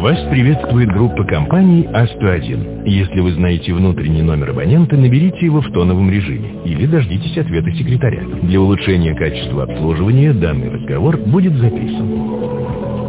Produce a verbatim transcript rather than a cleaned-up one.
Вас приветствует группа компаний А сто один. Если вы знаете внутренний номер абонента, наберите его в тоновом режиме или дождитесь ответа секретаря. Для улучшения качества обслуживания данный разговор будет записан.